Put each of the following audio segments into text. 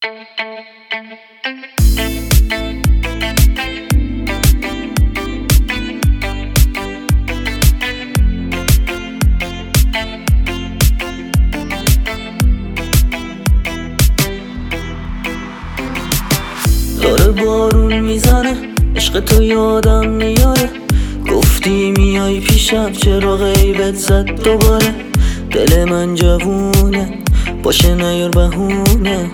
داره بارون میزنه، عشق تو یادم میاره. گفتی میای پیشم، چرا غیبت زد دوباره؟ دل من جوونه، باشه نیار بهونه.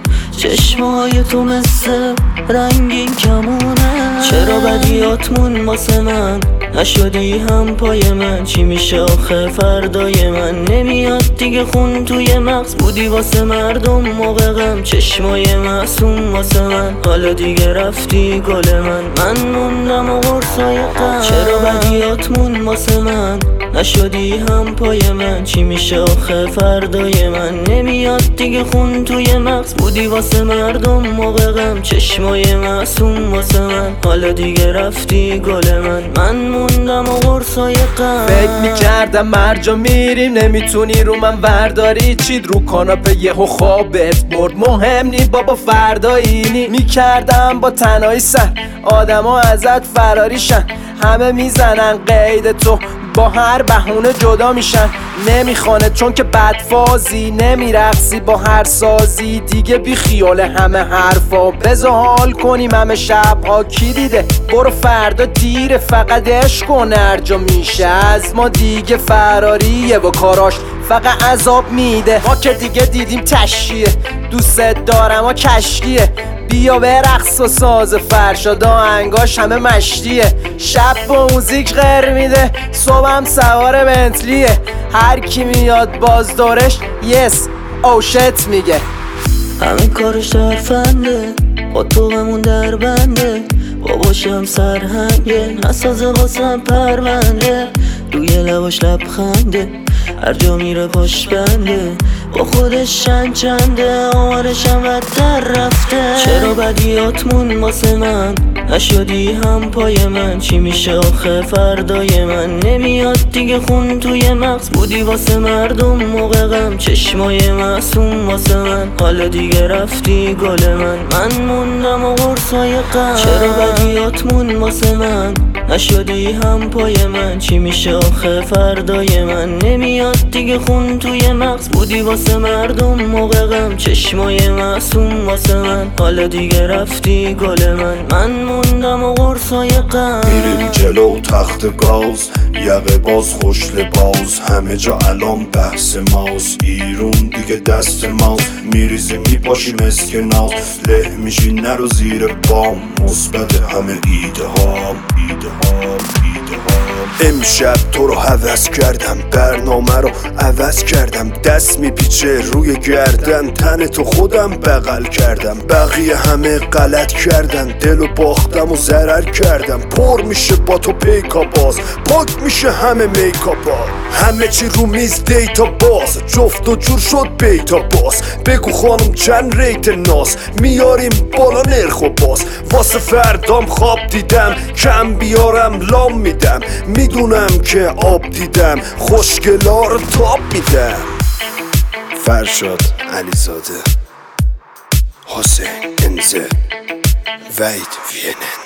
چشمای تو مثل رنگین کمونه. چرا بدیاتمون واسه من نشدی هم پای من؟ چی میشه آخه فردای من؟ نمیاد دیگه خون توی مغز، بودی واسه مردم موقع غم. چشمای معصوم واسه من، حالا دیگه رفتی گل من موندم و قرصای غم. چرا بدیاتمون واسه من نشدی هم پای من؟ چی میشه آخه فردای من؟ نمیاد دیگه خون توی مغز، بودی واسه مردم موقع غم. چشمای معصوم واسه من، حالا دیگه رفتی گل من موندم و قرصای غم. فکر میکردم مرجا میریم، نمیتونی رو من ورداری. چید رو کاناپه یهو خوابت برد، مهم نی بابا فردایینی. میکردم با تنهایی سر آدما ازت فراریشن، همه میزنن قید تو، با هر بهونه جدا میشن. نمیخوانه چون که بدفازی، نمیرقصی با هر سازی. دیگه بی خیال همه حرفا، بذار حال کنیم همه شبها. کی دیده برو فردا دیره، فقط عشق کن هرجا میشه. از ما دیگه فراریه و کاراش فقط عذاب میده. ما که دیگه دیدیم تشیه، دوست دارم و کشکیه. بیا به رقص و ساز فرشاد، آهنگاش همه مشتیه. شب با موزیک غیر میده، صبحم سوار بنتلیه. هر کی میاد باز دورش یس او شت میگه. همه کارش ترفنده، با توقمون در بنده. باباشم سرهنگه، نسازه واسم پرونده. روی لباش لبخنده، هر جا میره پاش بنده. با خودش چنده، آمارشم بدتر رفته. چرا بدیاتمون واسه من نشدی هم پای من؟ چی میشه آخه فردای من؟ نمیاد دیگه خون توی مغز، بودی واسه مردم موقع غم. چشمای معصوم واسه من، حالا دیگه رفتی گل من موندم و قرصای غم. چرا بدیاتمون واسه من نشدی هم پای من؟ چی میشه آخه فردای من؟ نمیاد دیگه خون توی مغز، بودی واسه مردم موقع غم. چشمای معصوم واسه من، حالا دیگه رفتی گل من موندم و قرصای غم. میریم جلو تخت گاز، یقه باز خوش لباس. همه جا الان بحث ماست، ایرون دیگه دست ماست. میریزی میپاشی مسک ناز، له میشی نرو زیر بام. مثبت همه ایده هام. امشب تو رو هوس کردم، برنامه رو عوض کردم. دست میپیچه روی گردن، تن تو خودم بغل کردم. بقیه همه غلط کردن، دلو باختم و ضرر کردم. پر میشه با تو پیکا باز، پاک میشه همه میکاپا. همه چی رو میز دیتا باز، جفت و جور شد بیتا باز. بگو خانم چند ریت ناز، میاریم بالا نرخ و باز. واسه فردام خواب دیدم، کم بیارم لام میدم. میدونم که آب دیدم، خوشگلا رو تاب میدم. فرشاد علیزاده، حسین انزه، وحید وینن.